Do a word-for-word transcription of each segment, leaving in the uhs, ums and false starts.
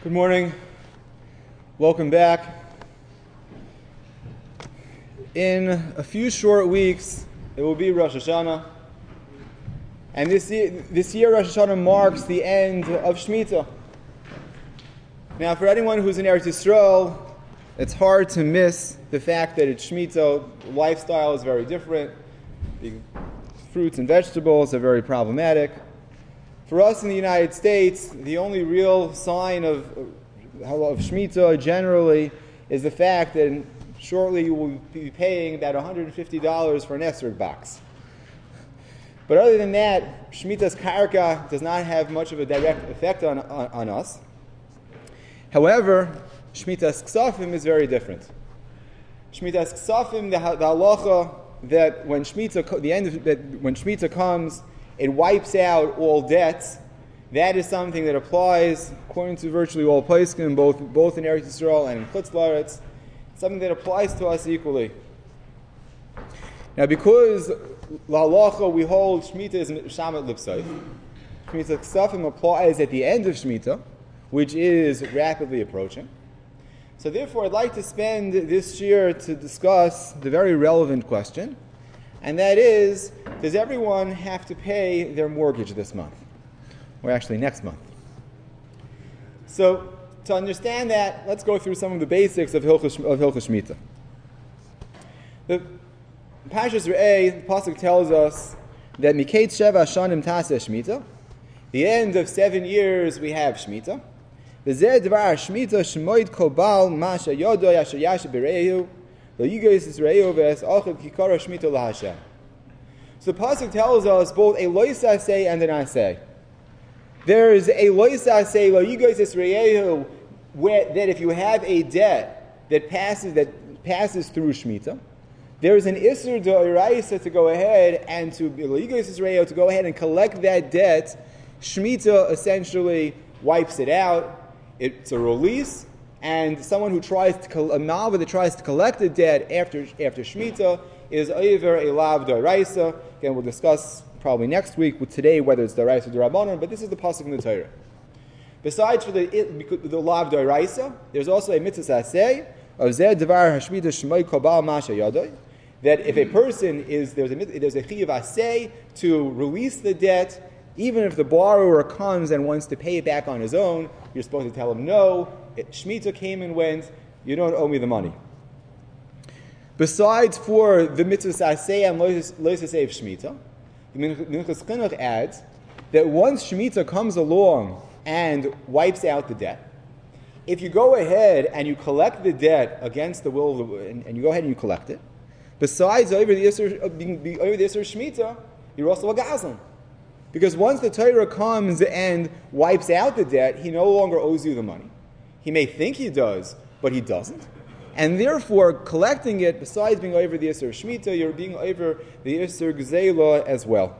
Good morning. Welcome back. In a few short weeks, it will be Rosh Hashanah. And this year, this year Rosh Hashanah marks the end of Shemitah. Now, for anyone who's in Eretz Yisrael, it's hard to miss the fact that it's Shemitah. Lifestyle is very different. The fruits and vegetables are very problematic. For us in the United States, the only real sign of, of Shemitah generally is the fact that shortly you will be paying about one hundred fifty dollars for an esrog box. But other than that, Shemitah's karka does not have much of a direct effect on, on, on us. However, Shemitah's ksafim is very different. Shemitah's ksafim, the, the halacha that when Shemitah, the end of, that when Shemitah comes, it wipes out all debts. That is something that applies, according to virtually all poskim, both both in Eretz Yisrael and in Chutz La'aretz. Something that applies to us equally. Now, because l'halacha we hold Shemitah is shamat l'psayf, Shemitah ksafim applies at the end of Shemitah, which is rapidly approaching. So, therefore, I'd like to spend this year to discuss the very relevant question. And that is, does everyone have to pay their mortgage this month? Or actually next month? So, to understand that, let's go through some of the basics of Hilchos of Hilchos Shemitah. The Parshas Re'eh, the Pasuk tells us that Miketz Sheva Shanim Taseh Shemitah, the end of seven years we have Shemitah. V'zeh Dvar Shemitah Shemoid Kobal Masha Yodoy Asher Yasher Berehu. So the pasuk tells us both a lois aseh and an aseh. There is a lois aseh lo yigos Yisraehu, that if you have a debt that passes that passes through Shemitah, there is an isur d'oraisa to go ahead and to lo yigos Yisraehu to go ahead and collect that debt. Shemitah essentially wipes it out. It's a release. And someone who tries to, a malva that tries to collect the debt after after Shemitah is over a lav d'oraisa. Again, we'll discuss probably next week with today whether it's d'oraisa or d'rabbanan, but this is the pasuk in the Torah. Besides for the the lav d'oraisa, there's also a mitzvah aseh of zeh devar hashmita shmoi kobal masha yadoy, that if a person is there's a there's a chiyuv aseh to release the debt, even if the borrower comes and wants to pay it back on his own, you're supposed to tell him no. Shemitah came and went, you don't owe me the money. Besides for the mitzvah aseh and lois aseh of Shemitah, the Minchas Chinuch adds that once Shemitah comes along and wipes out the debt, if you go ahead and you collect the debt against the will of the, and, and you go ahead and you collect it, besides over the Isser of Shemitah, you're also a gazlan. Because once the Torah comes and wipes out the debt, he no longer owes you the money. He may think he does, but he doesn't. And therefore, collecting it, besides being over the Isser Shemitah, you're being over the Isser Gzeila as well.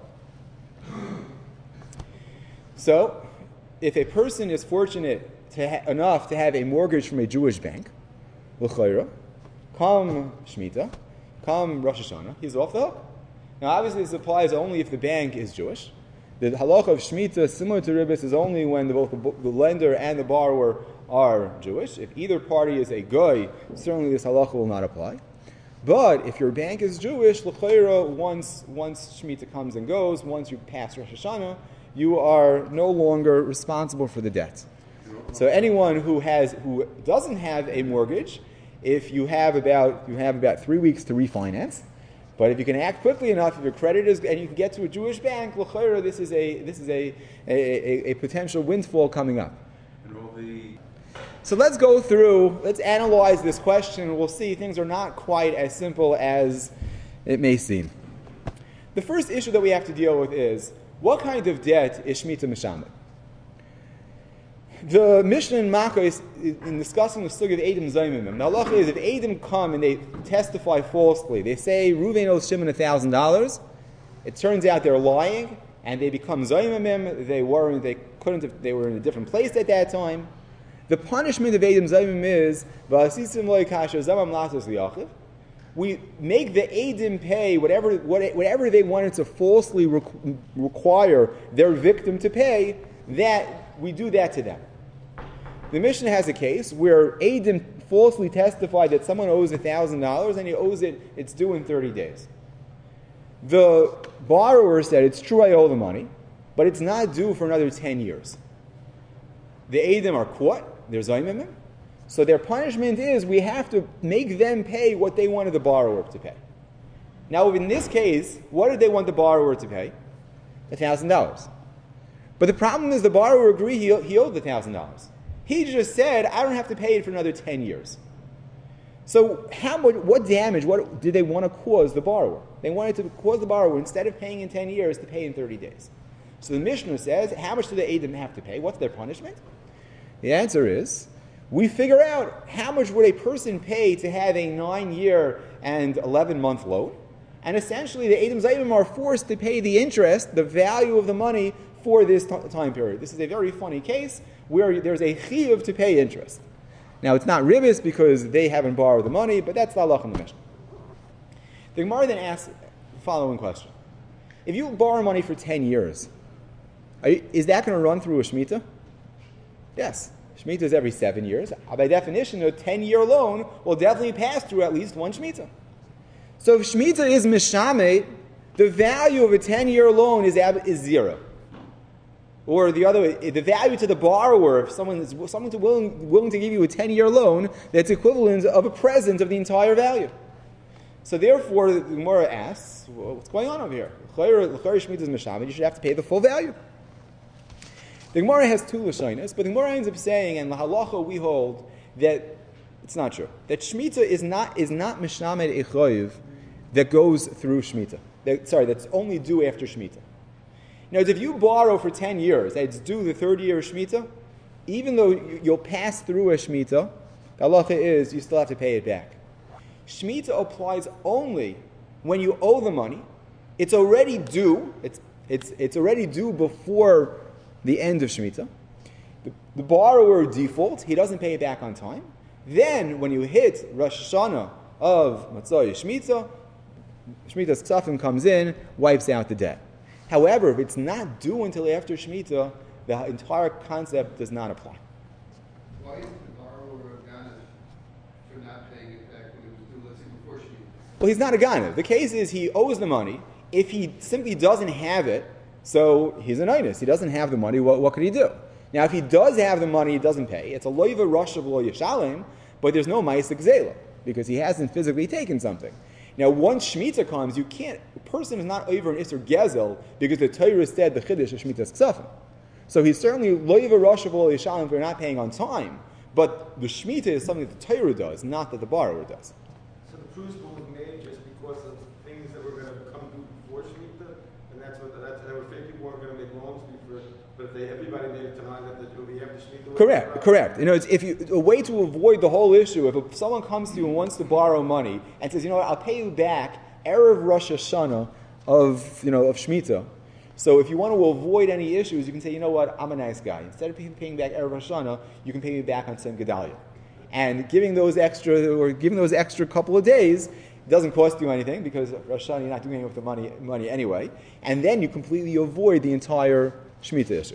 So, if a person is fortunate to ha- enough to have a mortgage from a Jewish bank, l'chayra, come Shemitah, come Rosh Hashanah, he's off the hook. Now, obviously, this applies only if the bank is Jewish. The halacha of Shemitah, similar to Ribbis, is only when the, both the lender and the borrower are Jewish. If either party is a goy, certainly this halacha will not apply. But if your bank is Jewish, l'chayra, once once Shemitah comes and goes, once you pass Rosh Hashanah, you are no longer responsible for the debt. So anyone who has who doesn't have a mortgage, if you have about you have about three weeks to refinance. But if you can act quickly enough, if your credit is, and you can get to a Jewish bank, l'chayra, this is a this is a a, a a potential windfall coming up. So let's go through, let's analyze this question. We'll see things are not quite as simple as it may seem. The first issue that we have to deal with is, what kind of debt is Shemitah Mishamet? The Mishnah in Makkah is in discussing the sugya of Edom Zaymimim. The halacha is if Edom come and they testify falsely, they say Reuven owes Shimon a thousand dollars. It turns out they're lying, and they become Zaymimim. They weren't. They couldn't. Have, they were in a different place at that time. The punishment of Edom Zaymimim is v'asisim lo yikasher zamam lasos liyachiv. We make the Edom pay whatever whatever they wanted to falsely requ- require their victim to pay. That we do that to them. the Mishnah has a case where Eidim falsely testified that someone owes one thousand dollars and he owes it, it's due in thirty days. The borrower said, it's true I owe the money, but it's not due for another ten years. The Eidim are caught, they're Zaymimim, so their punishment is we have to make them pay what they wanted the borrower to pay. Now in this case, what did they want the borrower to pay? one thousand dollars. But the problem is the borrower agreed he, he owed the one thousand dollars. He just said, I don't have to pay it for another ten years. So how much, what damage what did they want to cause the borrower? They wanted to cause the borrower, instead of paying in ten years, to pay in thirty days. So the Mishnah says, how much do the Eidim have to pay? What's their punishment? The answer is, we figure out how much would a person pay to have a nine-year and eleven-month loan. And essentially, the Eidim Zayim are forced to pay the interest, the value of the money, for this t- time period. This is a very funny case where there's a chiyuv to pay interest. Now, it's not ribis because they haven't borrowed the money, but that's the halach in the Mishnah. The Gemara then asks the following question. If you borrow money for ten years, are you, is that going to run through a Shemitah? Yes. Shemitah is every seven years. By definition, a ten-year loan will definitely pass through at least one Shemitah. So if Shemitah is mishameh, the value of a ten-year loan is, is zero. Or the other way, the value to the borrower, if someone is someone's willing, willing to give you a ten-year loan, that's equivalent of a present of the entire value. So therefore, the Gemara asks, well, what's going on over here? Shemitah is mishameh, you should have to pay the full value. The Gemara has two lashonos, but the Gemara ends up saying, and the halacha we hold, that it's not true. That Shemitah is not is not mishamed echoiv that goes through Shemitah. That, sorry, that's only due after Shemitah. Now, if you borrow for ten years, and it's due the third year of Shemitah, even though you'll pass through a Shemitah, the halacha is you still have to pay it back. Shemitah applies only when you owe the money. It's already due. It's it's it's already due before the end of Shemitah. The, the borrower defaults, he doesn't pay it back on time. Then, when you hit Rosh Hashanah of Matzah Shemitah, Shemitah's Ksafim comes in, wipes out the debt. However, if it's not due until after Shemitah, the entire concept does not apply. Why is the borrower a ganav for not paying it back when it was due, let's say, before Shemitah? Well, he's not a ganav. The case is he owes the money. If he simply doesn't have it, so he's an einus. He doesn't have the money. What, what could he do? Now, if he does have the money, he doesn't pay. It's a loiva rush of lo yishalim, but there's no ma'aseh gzela because he hasn't physically taken something. Now, once Shemitah comes, you can't. A person is not over an isser gezel because the Torah said the chiddush of Shemitah's ksafim. So he's certainly loiva rush of lo yishalim for not paying on time. But the Shemitah is something that the Torah does, not that the borrower does. So the crucible was made just because of things that were going to come due before Shemitah, and that's what that's. There were fake people who weren't going to make loans before. But if they, everybody made it tonight that it will be after Shemitah. Correct, correct. You know, it's, if you a way to avoid the whole issue, if a, someone comes to you and wants to borrow money and says, you know what, I'll pay you back erev Rosh Hashanah of you know of Shemitah. So if you want to avoid any issues, you can say, you know what, I'm a nice guy. Instead of paying back erev Rosh Hashanah, you can pay me back on Tzim Gedalia. And giving those extra or giving those extra couple of days doesn't cost you anything because Rosh Hashanah you're not doing anything with the money money anyway. And then you completely avoid the entire Shemitah issue.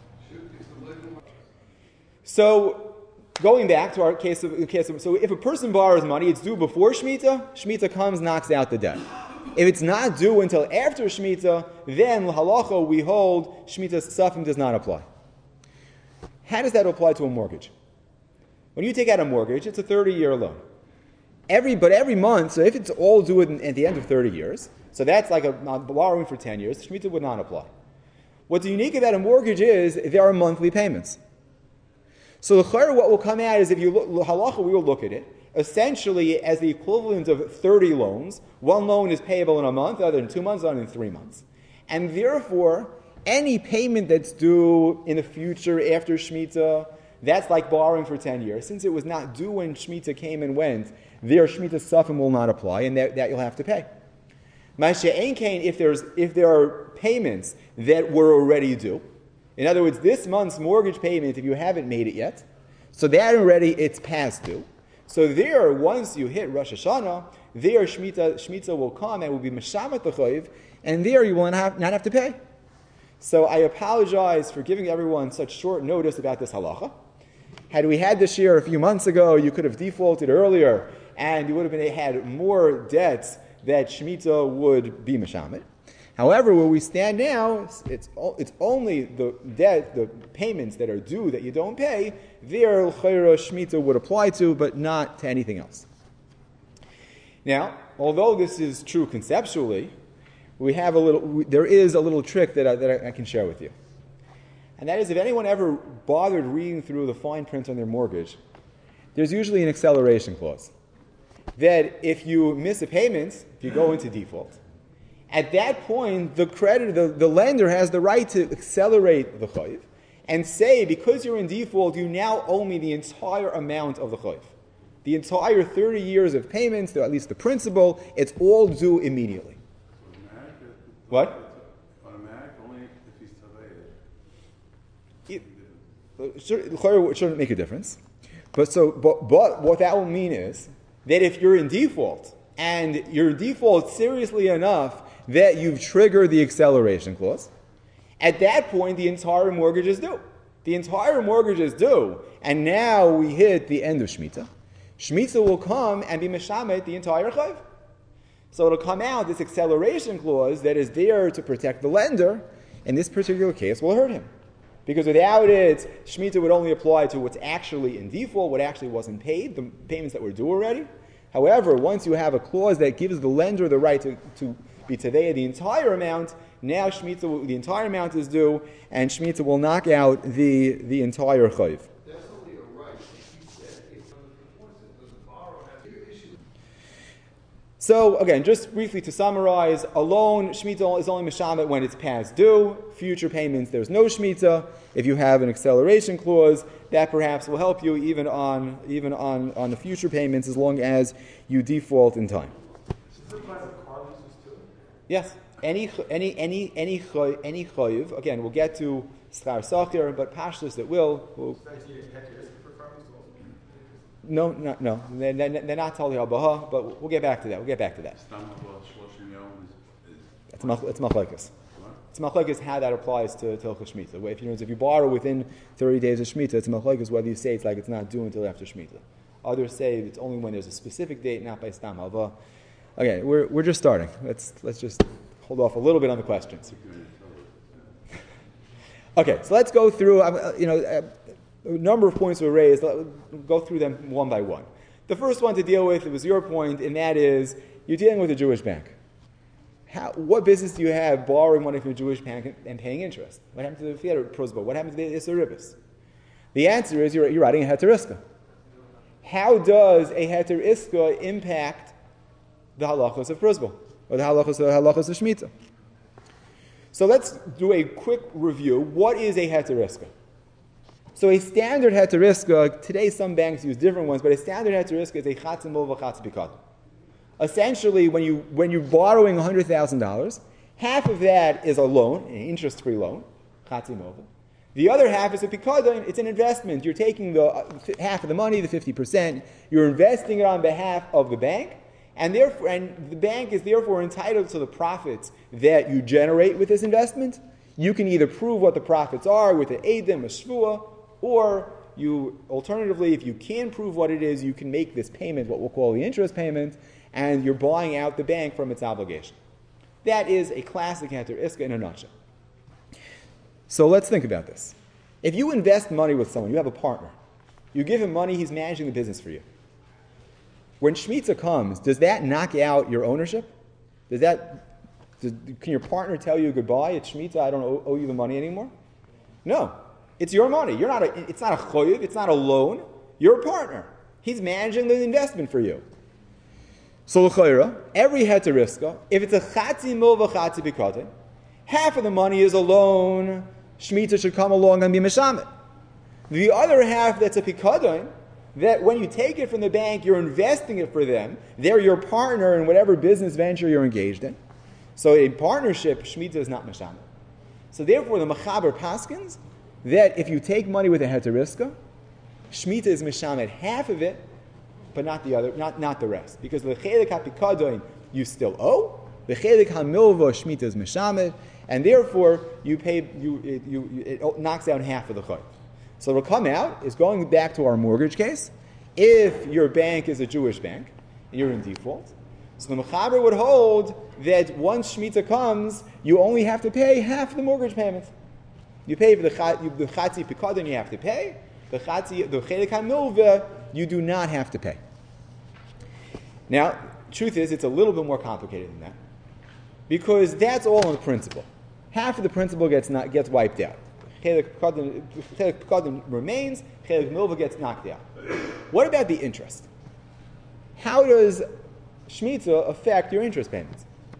So, going back to our case of, case of, so if a person borrows money, it's due before Shemitah, Shemitah comes, knocks out the debt. If it's not due until after Shemitah, then halacha we hold Shemitah's ksafim does not apply. How does that apply to a mortgage? When you take out a mortgage, it's a thirty-year loan. Every but every month, so if it's all due at, at the end of thirty years, so that's like a borrowing for ten years, Shemitah would not apply. What's unique about a mortgage is there are monthly payments. So the chayr, what will come out is if you look, halacha, we will look at it essentially as the equivalent of thirty loans. One loan is payable in a month, other in two months, other in three months. And therefore, any payment that's due in the future after Shemitah, that's like borrowing for ten years. Since it was not due when Shemitah came and went, their Shemitah ksafim will not apply, and that, that you'll have to pay. If there's if there are payments that were already due, in other words, this month's mortgage payment, if you haven't made it yet, so that already it's past due. So there, once you hit Rosh Hashanah, there Shemitah, Shemitah will come and will be Meshamet L'Chayiv, and there you will not have, not have to pay. So I apologize for giving everyone such short notice about this halacha. Had we had this year a few months ago, you could have defaulted earlier, and you would have been, had more debts that Shemitah would be Meshamet. However, where we stand now, it's, it's only the debt, the payments that are due that you don't pay, there L'chaira Shemitah would apply to, but not to anything else. Now, although this is true conceptually, we have a little, we, there is a little trick that I, that I, I can share with you. And that is, if anyone ever bothered reading through the fine print on their mortgage, there's usually an acceleration clause. That if you miss a payment, if you go into default, at that point, the creditor, the, the lender has the right to accelerate the chayiv and say, because you're in default, you now owe me the entire amount of the chayiv. The entire thirty years of payments, or at least the principal, it's all due immediately. Automatic? What? Automatic, only if he's It, it shouldn't make a difference. But, so, but, but what that will mean is that if you're in default, and you're in default seriously enough that you've triggered the acceleration clause, at that point the entire mortgage is due. The entire mortgage is due, and now we hit the end of Shemitah. Shemitah will come and be meshamet the entire chayv. So it'll come out, this acceleration clause that is there to protect the lender, in this particular case will hurt him. Because without it, Shemitah would only apply to what's actually in default, what actually wasn't paid, the payments that were due already. However, once you have a clause that gives the lender the right to, to be tevei the entire amount, now Shemitah, will, the entire amount is due, and Shemitah will knock out the, the entire chayv. That's only a right. He said it's on the performance, does the borrower have your issue? So, again, just briefly to summarize, a loan, Shemitah is only meshamet when it's past due. Future payments, there's no Shemitah. If you have an acceleration clause, that perhaps will help you even on even on, on the future payments as long as you default in time. Does it apply to car leases too? Yes. Any any any any choy, any choyiv. Again, we'll get to schar sacher, but pashtus that will. will So you had to risk for car leases also? no, no, no. They're, they're not totally habaha, but we'll get back to that. We'll get back to that. Stam about shloshim yom is, is It's mach, it's machlekes. what? It's machlekes how that applies to to Hilchos Shemitah. If you know, if you borrow within thirty days of Shemitah, it's machlekes whether you say it's like it's not due until after Shemitah. Others say it's only when there's a specific date, not by stam halva. Okay, we're we're just starting. Let's let's just hold off a little bit on the questions. Okay, so let's go through. Uh, you know, uh, a number of points were raised. We'll go through them one by one. The first one to deal with, it was your point, and that is you're dealing with a Jewish bank. How, what business do you have borrowing money from a Jewish bank and paying interest? What happened to the Fiat Prosbo? What happened to the Isseribis? The answer is you're, you're writing a Heter Iska. How does a Heter Iska impact the halachos of Prosbo or the halachos, the halachos of Shemitah? So let's do a quick review. What is a Heter Iska? So a standard Heter Iska, today some banks use different ones, but a standard Heter Iska is a Chatzim Mova Chatz Bikad. Essentially, when, you, when you're borrowing one hundred thousand dollars, half of that is a loan, an interest-free loan, Chatzim Mova. The other half is a Pikadon, it's an investment. You're taking the uh, half of the money, the fifty percent, you're investing it on behalf of the bank, and therefore, and the bank is therefore entitled to the profits that you generate with this investment. You can either prove what the profits are with an Eidim, a Shvua, or you, alternatively, if you can prove what it is, you can make this payment, what we'll call the interest payment, and you're buying out the bank from its obligation. That is a classic Heter Iska in a nutshell. So let's think about this. If you invest money with someone, you have a partner, you give him money, he's managing the business for you. When Shemitah comes, does that knock out your ownership? Does that, does, can your partner tell you goodbye? It's Shemitah, I don't owe, owe you the money anymore? No. It's your money. You're not a, it's not a choyev, it's not a loan. You're a partner. He's managing the investment for you. So l'chayra, every Heter Iska, if it's a chatzi milva chatzi bikatin, half of the money is a loan. Shemitah should come along and be meshamet. The other half that's a pikadon, that when you take it from the bank, you're investing it for them. They're your partner in whatever business venture you're engaged in. So a partnership, Shemitah is not meshamet. So therefore, the Mechaber paskins that if you take money with a Heter Iska, Shemitah is meshamet half of it, but not the other, not, not the rest. Because the chelik hapikadon you still owe, the chelik hamilva Shemitah is meshamet, and therefore you pay you it, you it knocks down half of the chayv. So it'll come out, is going back to our mortgage case, if your bank is a Jewish bank, and you're in default. So the Mechaber would hold that once Shemitah comes, you only have to pay half the mortgage payment. You pay for the Chatzi Pikadon, you have to pay. The Chatzi, the Chelik HaMilveh, you do not have to pay. Now, truth is, it's a little bit more complicated than that, because that's all in principle. Half of the principle gets not, gets wiped out. Chelik Pikadon remains, Chelik Milveh gets knocked out. What about the interest? How does Shemitah affect your interest payments?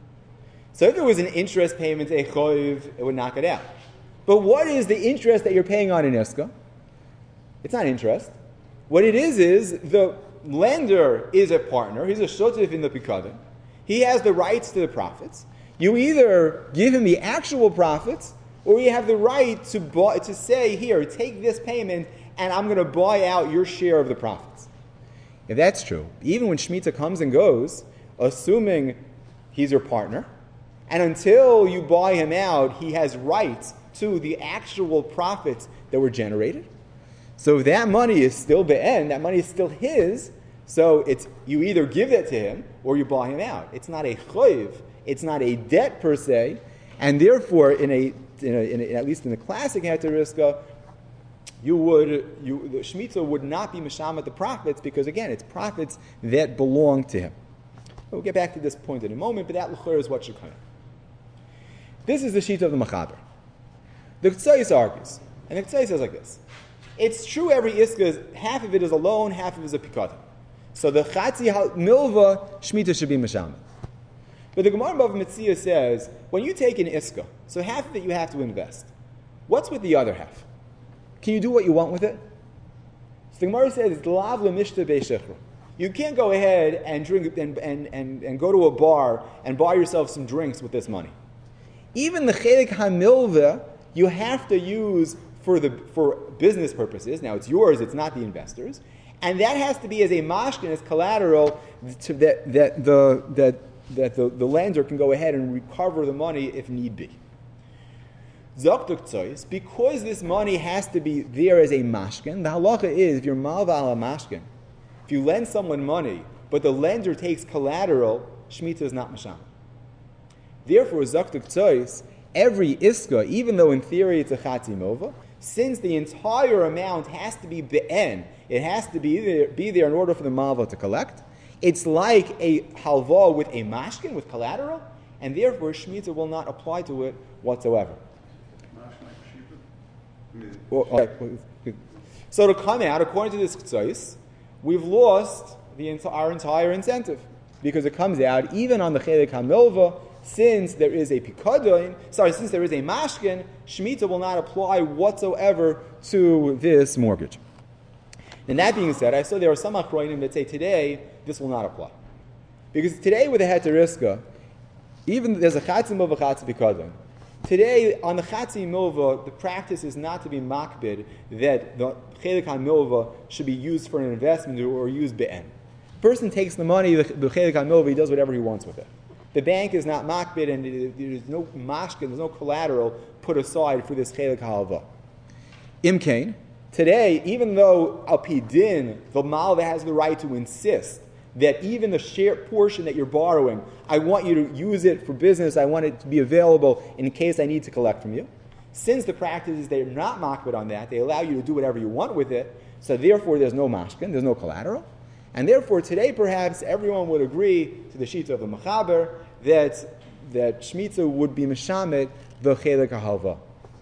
So if there was an interest payment, a choiv, it would knock it out. But what is the interest that you're paying on an iska? It's not interest. What it is is the lender is a partner. He's a shotif in the pikadon. He has the rights to the profits. You either give him the actual profits, or you have the right to buy, to say, here, take this payment, and I'm going to buy out your share of the profits. If that's true, even when Shemitah comes and goes, assuming he's your partner, and until you buy him out, he has rights to the actual profits that were generated. So if that money is still be'en, that money is still his, so it's you either give that to him or you buy him out. It's not a choiv, it's not a debt per se, and therefore, in a, in a, in a at least in the classic heteriska, you would you the Shemitah would not be mishamet the profits, because again, it's profits that belong to him. We'll get back to this point in a moment, but that l'chor is what should come. This is the sheet of the Mechaber. The Ktsaïs argues, and the Ktsaïs says like this: it's true every iska is, half of it is a loan, half of it is a pikadon. So the Chatzi Milvah Shemitah should be mishamet. But the Gemara Bava Metzia says, when you take an iska, so half of it you have to invest. What's with the other half? Can you do what you want with it? So the Gemara says, it's lav lemishta be'shechru. You can't go ahead and drink and, and, and, and go to a bar and buy yourself some drinks with this money. Even the chelik hamilveh you have to use for the for business purposes. Now it's yours; it's not the investors, and that has to be as a mashkin, as collateral, to, that that the that that the, the lender can go ahead and recover the money if need be. Zoktuk tzois, because this money has to be there as a mashkin. The halacha is if you're malva ala mashkin, if you lend someone money, but the lender takes collateral, Shemitah is not masham. Therefore, Zaktuk Tzois, every iska, even though in theory it's a Chatzi Milvah, since the entire amount has to be be'en, it has to be there, be there in order for the malva to collect, it's like a halva with a mashkin, with collateral, and therefore Shemitah will not apply to it whatsoever. Well, okay. So to come out, according to this Ktsois, we've lost the, our entire incentive, because it comes out even on the Chelik HaMilvah. Since there is a pikadon, sorry, since there is a mashkin, Shemitah will not apply whatsoever to this mortgage. And that being said, I saw there are some achronim that say today this will not apply, because today with the heteriska, even there's a chatzi milva, chatzi pikadon. Today on the chatzi milva, the practice is not to be makbid that the chelik hamilva should be used for an investment or used be'en. The person takes the money, the chelik hamilva, he does whatever he wants with it. The bank is not makbid, and there's no mashkin, there's no collateral put aside for this chelik halva. Imkain, today, even though al pi din, the malva has the right to insist that even the share portion that you're borrowing, I want you to use it for business, I want it to be available in case I need to collect from you. Since the practice is they're not makbid on that, they allow you to do whatever you want with it, so therefore there's no mashkin, there's no collateral. And therefore today perhaps everyone would agree to the shita of the Mechaber that that Shemitah would be meshamet the chelik halva.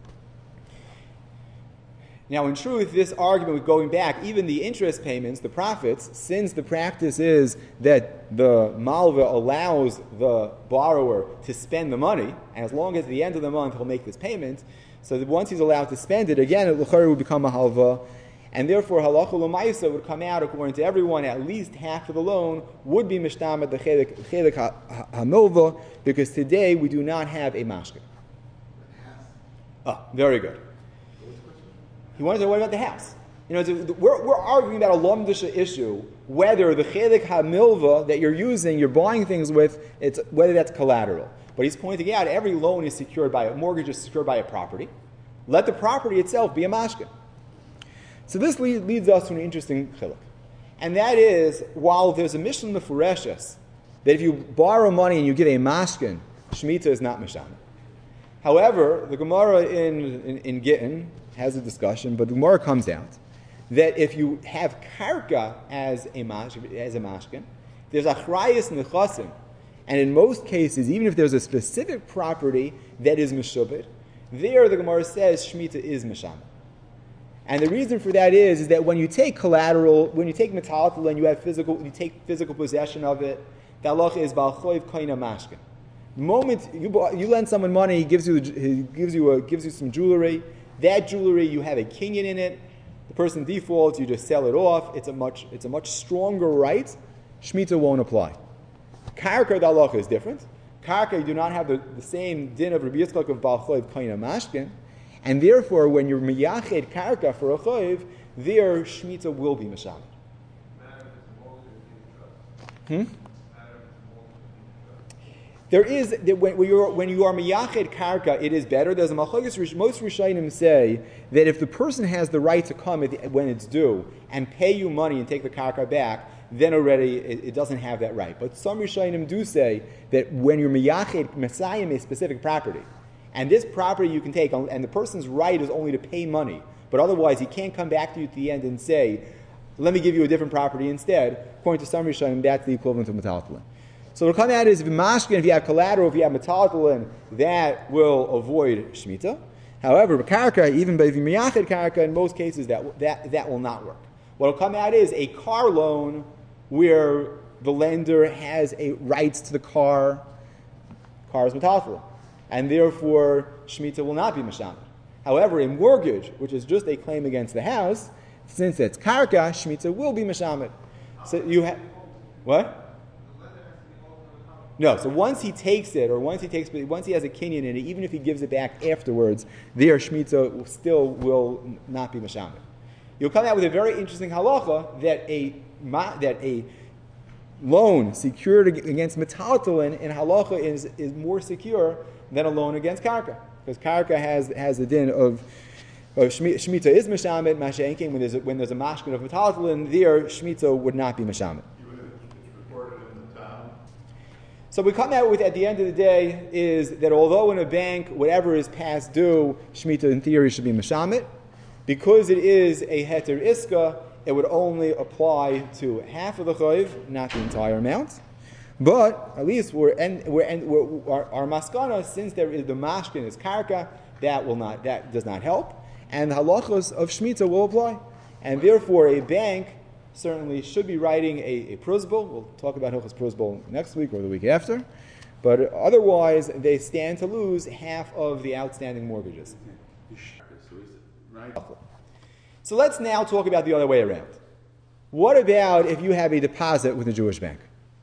Now, in truth, this argument with going back, even the interest payments, the profits, since the practice is that the malva allows the borrower to spend the money, and as long as at the end of the month he'll make this payment, so that once he's allowed to spend it, again, it would become a halva, and therefore halacha l'maisa would come out according to everyone, at least half of the loan would be mishtamet the chelik hamilva, because today we do not have a mashkin. Ah, very good. He wanted to know what about the house? You know, we're, we're arguing about a lomdisha issue, whether the chelik hamilva that you're using, you're buying things with, it's whether that's collateral. But he's pointing out every loan is secured by a mortgage is secured by a property. Let the property itself be a mashkin. So this lead, leads us to an interesting chiluk. And that is, while there's a Mishnah Mefureshes, that if you borrow money and you give a mashkin, Shemitah is not Mishameh. However, the Gemara in, in, in Gittin has a discussion, but the Gemara comes out that if you have karka as a, mash, as a mashkin, there's achrayis nechasim. And in most cases, even if there's a specific property that is meshubit, there the Gemara says Shemitah is Mishameh. And the reason for that is, is that when you take collateral, when you take metaltal and you have physical, you take physical possession of it, the halacha is bal choiv koina mashkin. The moment you, you lend someone money, he gives you he gives you a, gives you some jewelry. That jewelry, you have a kinyan in it. The person defaults, you just sell it off. It's a much it's a much stronger right. Shemitah won't apply. Karka the halacha is different. Karka, you do not have the, the same din of Rabbi Yitzchak of bal choiv koina mashkin. And therefore, when you're miyached karka for a choiv, there Shemitah will be mishameh. Hmm? There is, when you are, when you are miyached karka, it is better. There's a machlokes. Most Rishonim say that if the person has the right to come at the, when it's due and pay you money and take the karka back, then already it, it doesn't have that right. But some Rishonim do say that when you're miyached mesayim a specific property, and this property you can take, and the person's right is only to pay money, but otherwise he can't come back to you at the end and say, let me give you a different property instead. According to some Rishonim, that's the equivalent of metaltalin. So what will come out is, if mashkin, if you have collateral, if you have metaltalin, that will avoid Shemitah. However, karka, even by miyached karka, in most cases, that, that, that will not work. What will come out is a car loan where the lender has a rights to the car, car is metaltalin. And therefore, Shemitah will not be Mishameh. However, a mortgage, which is just a claim against the house, since it's karka, Shemitah will be Mishameh. So you have what? No. So once he takes it, or once he takes, once he has a kinyan in it, even if he gives it back afterwards, there Shemitah still will not be Mishameh. You'll come out with a very interesting halacha that a that a loan secured against metaltalin in halacha is is more secure than a loan against karka, because karka has has the din of, of Shemitah is Mishameh, Mashenkin, when there's a, when there's a mashkin of metaltalin, there Shemitah would not be Mishameh. Even if it's recorded in the town? So we come out with, at the end of the day, is that although in a bank, whatever is past due, Shemitah in theory should be Mishameh, because it is a heter iska, it would only apply to half of the chayv, not the entire amount. But at least we're, en, we're, en, we're our, our maskana, since there is the mashkin is karka, that will not that does not help, and the halachos of Shemitah will apply, and therefore a bank certainly should be writing a, a prusbul. We'll talk about hilchos prusbul next week or the week after, but otherwise they stand to lose half of the outstanding mortgages. So let's now talk about the other way around. What about if you have a deposit with a Jewish bank?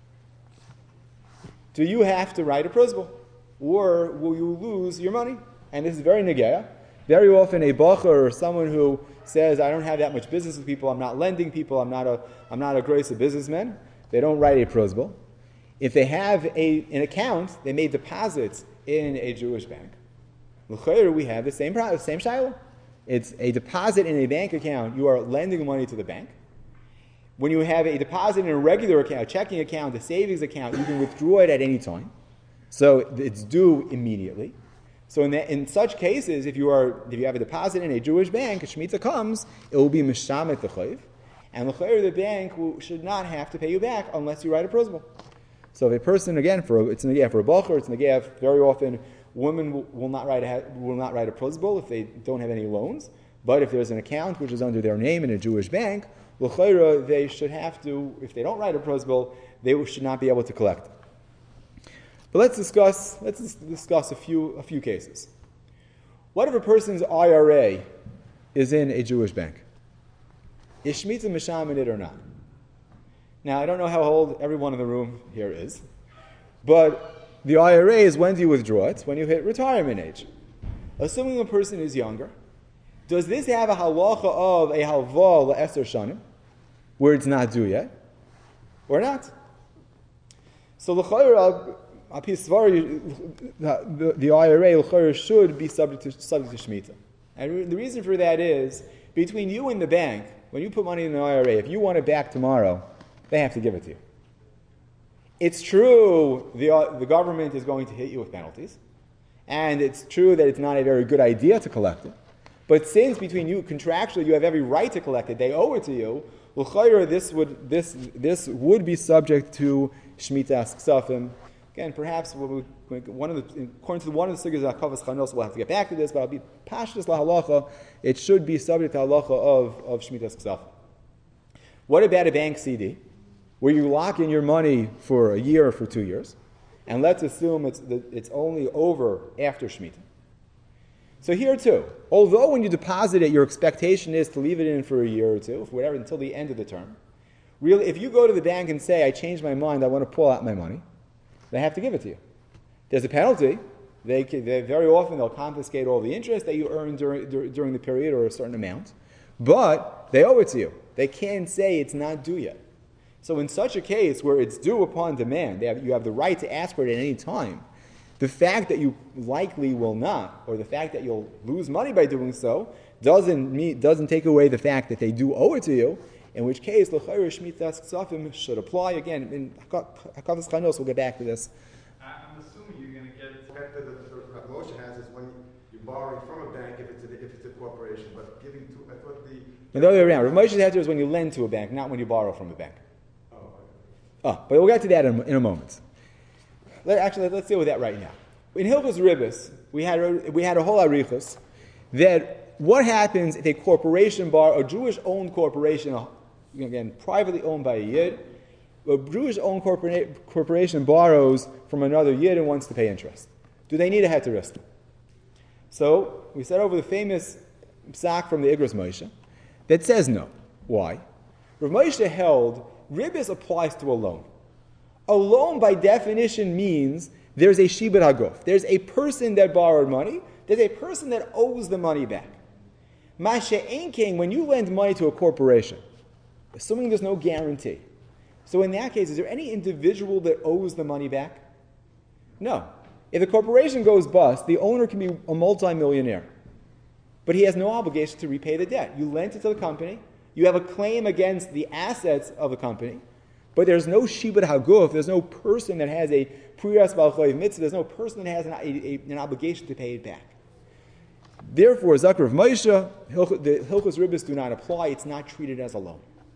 Do you have to write a prusbul, or will you lose your money? And this is very negaya. Very often a bacher or someone who says, I don't have that much business with people, I'm not lending people, I'm not a I'm not a grace of businessman, they don't write a prusbul. If they have a, an account, they made deposits in a Jewish bank. L'chayr, we have the same same shayla. It's a deposit in a bank account. You are lending money to the bank. When you have a deposit in a regular account, a checking account, a savings account, you can withdraw it at any time. So it's due immediately. So in, that, in such cases, if you are if you have a deposit in a Jewish bank, if Shemitah comes, it will be mishamet the chayv, and the chayv the bank will, should not have to pay you back unless you write a prusbul. So if a person, again, for a, it's an negeh for a bacher, it's an negeh very often. Women will, will not write a will not write a prusbul if they don't have any loans. But if there's an account which is under their name in a Jewish bank, l'chayra, they should have to. If they don't write a prusbul, they should not be able to collect. But let's discuss let's discuss a few a few cases. What if a person's I R A is in a Jewish bank? Is Shemitah Mishameh it or not? Now I don't know how old everyone in the room here is, but the I R A is when do you withdraw it? When you hit retirement age. Assuming a person is younger, does this have a halacha of a halva la'eser shanim, where it's not due yet, or not? So l'chayr the, the I R A l'chayr should be subject to subject to Shemitah, And re- the reason for that is, between you and the bank, when you put money in an I R A, if you want it back tomorrow, they have to give it to you. It's true the, uh, the government is going to hit you with penalties, and it's true that it's not a very good idea to collect it. But since between you, contractually, you have every right to collect it, they owe it to you, l'chayra, this would, this, this would be subject to Shmitas Ksafim. Again, perhaps one of the, according to one of the sugyas of Kavas Chanos, we'll have to get back to this, but I'll be pashtus lahalacha, it should be subject to halacha of, of Shmitas Ksafim. What about a bank C D, where you lock in your money for a year or for two years, and let's assume it's, it's only over after Shemitah? So here too, although when you deposit it, your expectation is to leave it in for a year or two, for whatever, until the end of the term, really, if you go to the bank and say, I changed my mind, I want to pull out my money, they have to give it to you. There's a penalty. They, they very often they'll confiscate all the interest that you earned during, during the period or a certain amount, but they owe it to you. They can't say it's not due yet. So in such a case where it's due upon demand, they have, you have the right to ask for it at any time. The fact that you likely will not, or the fact that you'll lose money by doing so, doesn't mean, doesn't take away the fact that they do owe it to you, in which case, l'chayr shmitas ksafim should apply. Again, in Hakavas Chanos, we'll get back to this. I'm assuming you're going to get it. The fact that the Moshe has is when you're borrowing from a bank if it's a, if it's a corporation, but giving to, I thought the... And the other way around. Rav Moshe's heter is when you lend to a bank, not when you borrow from a bank. Oh, okay. Oh, but we'll get to that in, in a moment. Let, actually, let's deal with that right now. In Hilchos Ribbis, we had a, we had a whole arichos that what happens if a corporation bar, a Jewish-owned corporation, again, privately owned by a Yid, a Jewish-owned corpora- corporation borrows from another Yid and wants to pay interest. Do they need a heteris? So, we said over the famous psak from the Igros Moshe that says no. Why? Rav Moshe held, Ribbis applies to a loan. A loan, by definition, means there's a shibud haguf. There's a person that borrowed money. There's a person that owes the money back. Mashe ein king, when you lend money to a corporation, assuming there's no guarantee. So in that case, is there any individual that owes the money back? No. If the corporation goes bust, the owner can be a multimillionaire. But he has no obligation to repay the debt. You lent it to the company. You have a claim against the assets of the company. But there's no shibud haguf. There's no person that has a priyas b'al mitzvah. There's no person that has an, a, a, an obligation to pay it back. Therefore, Zakar of Moshe, the Hilchos Ribbis do not apply. It's not treated as a loan.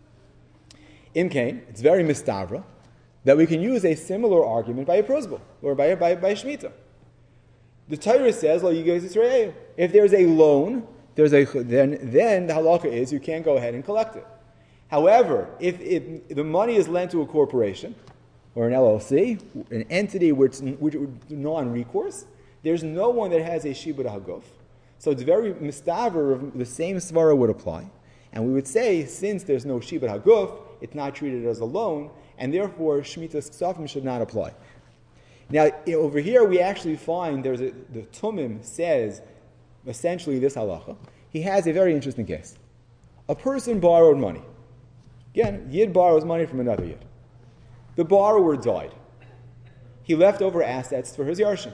Imkain, it's very mistavra that we can use a similar argument by a prosbul or by by, by Shemitah. The Torah says, "Lo yigoz Yisrael." If there's a loan, there's a then then the halacha is you can't go ahead and collect it. However, if, if the money is lent to a corporation or an L L C, an entity which which is non-recourse, there's no one that has a shibud haguf. So it's very mistaver. The same svara would apply, and we would say since there's no shibud haguf, it's not treated as a loan, and therefore shmitas ksafim should not apply. Now over here we actually find there's a, the Tumim says essentially this halacha. He has a very interesting case. A person borrowed money. Again, Yid borrows money from another Yid. The borrower died. He left over assets for his Yarshim.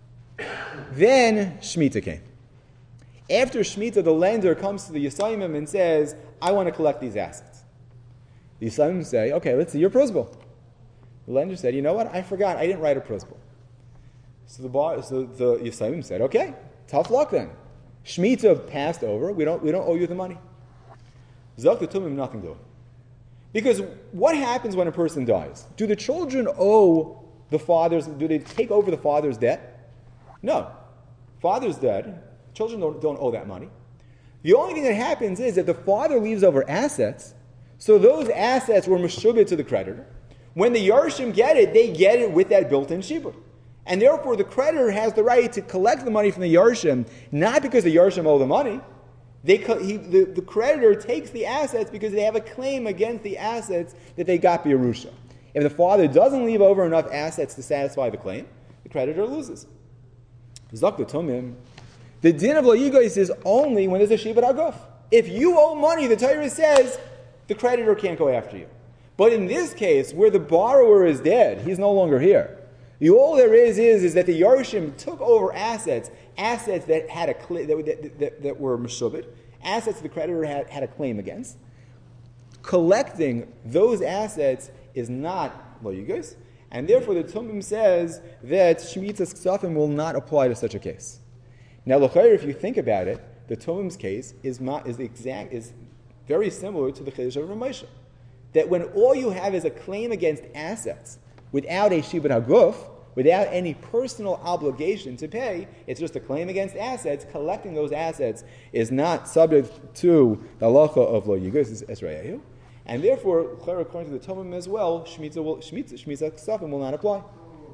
Then Shemitah came. After Shemitah, the lender comes to the Yisayimim and says, I want to collect these assets. The Yisayimim say, okay, let's see your prosbul. The lender said, you know what, I forgot, I didn't write a prosbul. So the, bar, so the Yisayimim said, okay, tough luck then. Shemitah passed over, we don't, we don't owe you the money. Zok the Tumim, nothing to do. Because what happens when a person dies? Do the children owe the father's, do they take over the father's debt? No. Father's dead. Children don't, don't owe that money. The only thing that happens is that the father leaves over assets, so those assets were meshubed to the creditor. When the Yarshim get it, they get it with that built-in shibud. And therefore the creditor has the right to collect the money from the Yarshim, not because the Yarshim owe the money. They, he, the, the creditor takes the assets because they have a claim against the assets that they got b'Yerusha. If the father doesn't leave over enough assets to satisfy the claim, the creditor loses. Zok the Tumim. The din of lo yigois is only when there's a shibud haguf. If you owe money, the Torah says the creditor can't go after you. But in this case, where the borrower is dead, he's no longer here. The all there is is, is that the Yarshim took over assets assets that had a cl- that, that, that, that were meshubit, assets the creditor had, had a claim against. Collecting those assets is not lo yigos, and therefore the Tumim says that Shemitzas Ksafim will not apply to such a case. Now, l'chayr, if you think about it, the Tumim's case is ma, is exact is very similar to the Chiddush of Ramosha. That when all you have is a claim against assets without a shibud haguf, without any personal obligation to pay, it's just a claim against assets. Collecting those assets is not subject to the halacha of lo yigos esrayehu, and therefore, according to the Tumim as well, Shemitza will Shemitza Shemitza Ksafim will not apply.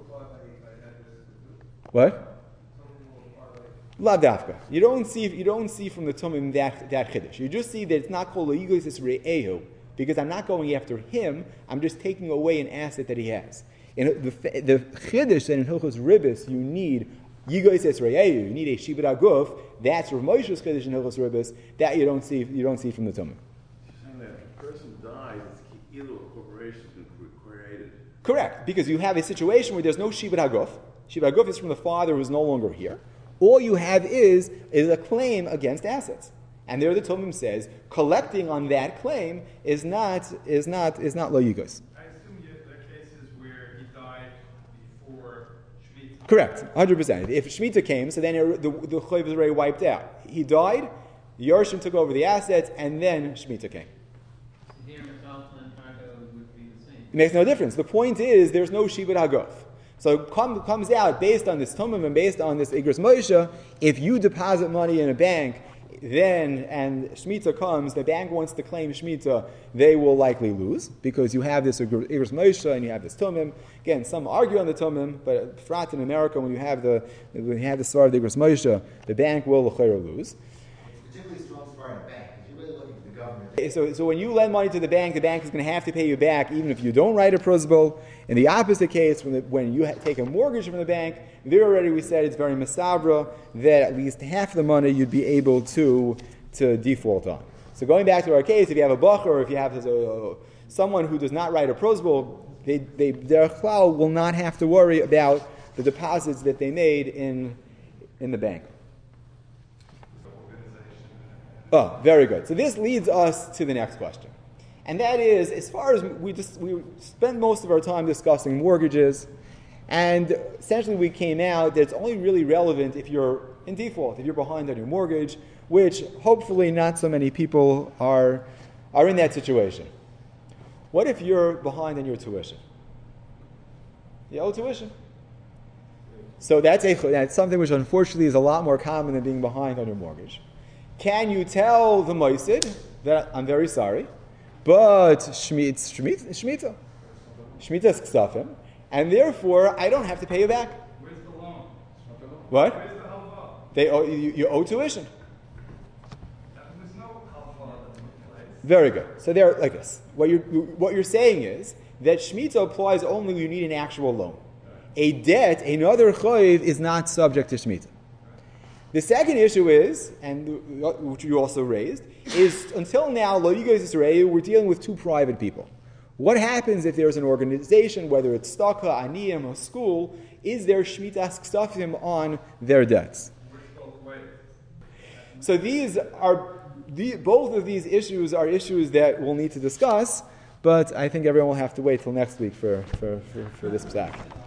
What? Lavdafka. You don't see. You don't see from the Tumim that that chiddush. You just see that it's not called loyigos esreehu because I'm not going after him. I'm just taking away an asset that he has. In the the chiddush that in Hilchos Ribis you need yigos esreehu. You need a shibud aguf. That's Rav Moshe's chiddush in Hilchos Ribis. That you don't see. You don't see from the Tumim. Saying that if a person dies, it's either a corporation has been created. Correct, because you have a situation where there's no shibud haguf. Shibud haguf is from the father who is no longer here. All you have is, is a claim against assets. And there the Tumim says, collecting on that claim is not is not is not lo yigos. I assume you, there are cases where he died before Shemitah. Correct, one hundred percent. If Shemitah came, so then it, the the chayv is already wiped out. He died, the Yorshim took over the assets, and then Shemitah came. Here, Metalton and Cargo would be the same. It makes no difference. The point is, there's no shibud haguf. So it come, comes out, based on this Tumim and based on this Igros Moshe, if you deposit money in a bank, then, and Shemitah comes, the bank wants to claim Shemitah, they will likely lose, because you have this Igros Moshe and you have this Tumim. Again, some argue on the Tumim, but frat in America, when you have the when you have the svar of the Igros Moshe, the bank will l'chayr lose. Particularly strong svar in a bank, because you're really looking at the government. So, so when you lend money to the bank, the bank is going to have to pay you back, even if you don't write a prosbol. In the opposite case, when, the, when you ha- take a mortgage from the bank, there already we said it's very masabra that at least half the money you'd be able to to default on. So going back to our case, if you have a bacher or if you have a, someone who does not write a prosbol, they, they, their klal will not have to worry about the deposits that they made in in the bank. Oh, very good. So this leads us to the next question. And that is, as far as we just we spend most of our time discussing mortgages, and essentially we came out that it's only really relevant if you're in default, if you're behind on your mortgage, which hopefully not so many people are are in that situation. What if you're behind on your tuition? You owe tuition. So that's a that's something which unfortunately is a lot more common than being behind on your mortgage. Can you tell the moisid that I'm very sorry, but Shemitah, Shemitah, Shemitah, Shemitah is ksafim, and therefore I don't have to pay you back? Where's the loan? What? Where's the halva? They owe, you, you owe tuition. There's no halva that took place. Very good. So they're like this. What you're what you're saying is that Shemitah applies only when you need an actual loan. A debt, another chayiv, is not subject to Shemitah. The second issue is, and which you also raised, is until now, lo yigos Yisrael, we're dealing with two private people. What happens if there's an organization, whether it's staka, aniyim, or school, is there shmitas ksafim on their debts? Which both ways. So these are, the, both of these issues are issues that we'll need to discuss, but I think everyone will have to wait till next week for, for, for, for this psak.